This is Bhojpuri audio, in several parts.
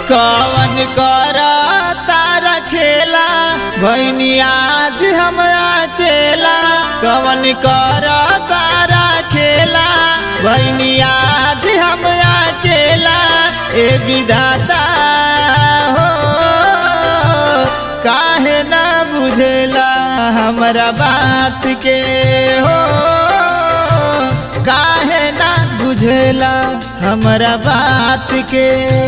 कवन कर तारा खेला भैनी आज हम अकेला। कवन कर तारा खेला भैनी आज हम अकेला। ए विधाता हो काहे न बुझेला हमरा बात के हो। काहे न बुझेला हमरा बात के।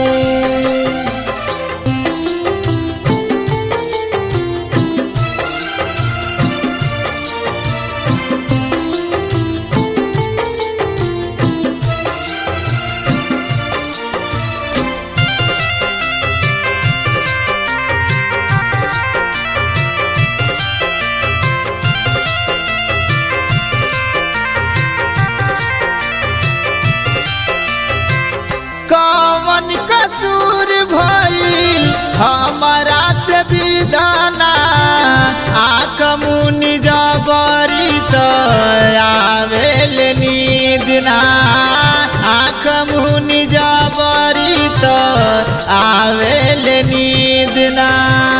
कवन कसूर भइल हमारा से विदाना। आँख मुनि जबरी त आवेल नींद ना। आँख मुनि जबरी त आवेल नींद ना।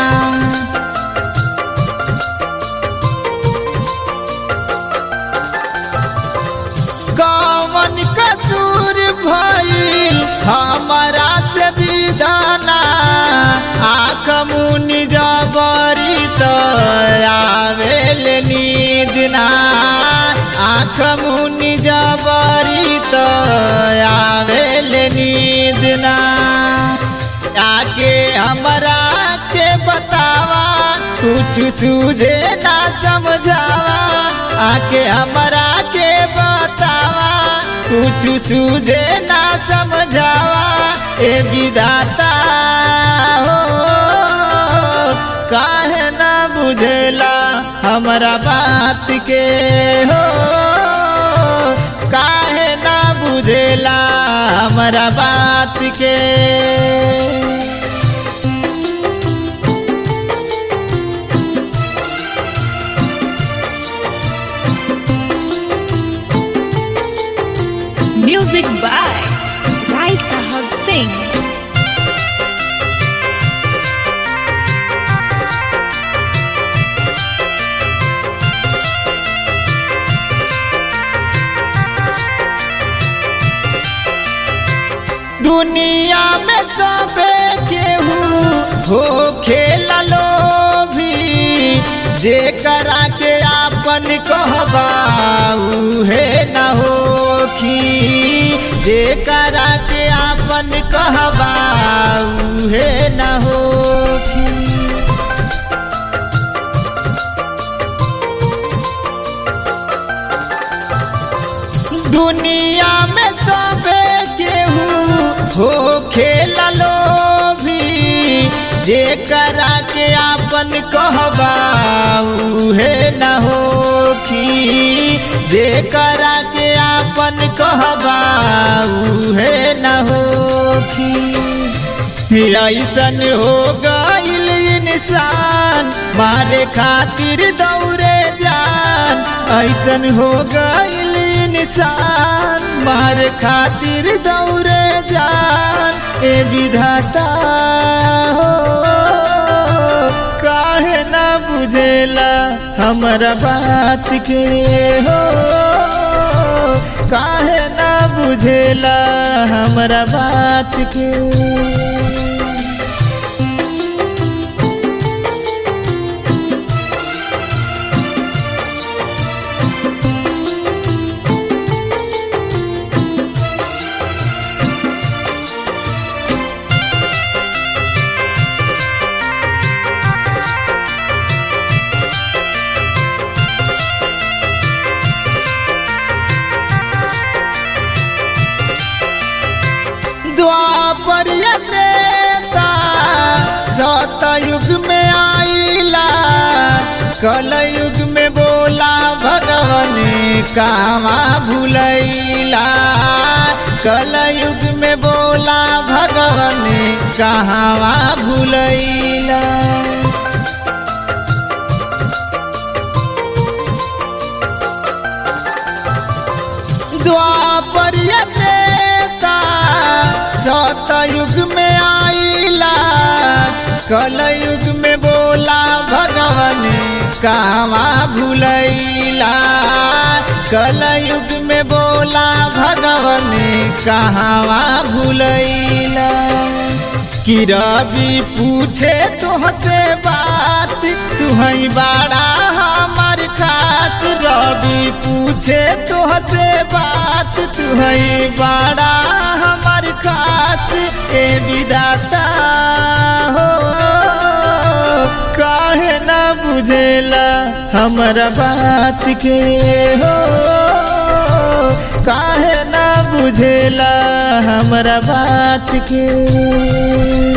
कवन कसूर भइल हमारा से विदाना। आँख मुनि जबरी त आवेल नींद ना। आँख मुनि जबरी त आवेल नींद ना। आके हमरा के बतावा कुछ सूझे ना समझावा। आके हमरा के बतावा कुछ सूझे ना समझावा। ए विधाता हो काहे न बुझेला हमरा बात के हो। काहे न बुझेला हमरा बात के। Music by Rai Sahab Singh. दुनिया में सबे केहू हो खेला लोभी। जे करा के आपन कहबा उहे न होखी। जे करा के आपन कहबा उहे न होखी। दुनिया में सबे केहू हो खेला लोभी। जे करा के आपन कहबा उहे न होखी। जे करा के आपन कहबा उहे न होखी। ऐसन हो गइल इंसान मारे खातिर दौड़े जान। ऐसन हो गइल इंसान मारे खातिर दौड़े जान। ए विधाता हो काहे न बुझेला हमरा बात के हो। काहे न बुझेला हमरा बात के। द्वापर त्रेता सतयुग में आइला। कलयुग में बोला भगवान कामा भूलैला। कलयुग में बोला भगवान कहाँ भूलैला। द्वापर त्रेता सतयुग में आइला। कलयुग में बोला भगवान कहवा भूलैला, कलयुग में बोला भगवान कहवा भूलैला। कि रवि पूछे तुहसे बात तुहई बड़ा हमर खास, रवि पूछे तुहसे बात तुहई बड़ा हमर खास। ए विधाता हो काहे न बुझेला हमरा बात के हो, काहे न बुझेला हमरा बात के।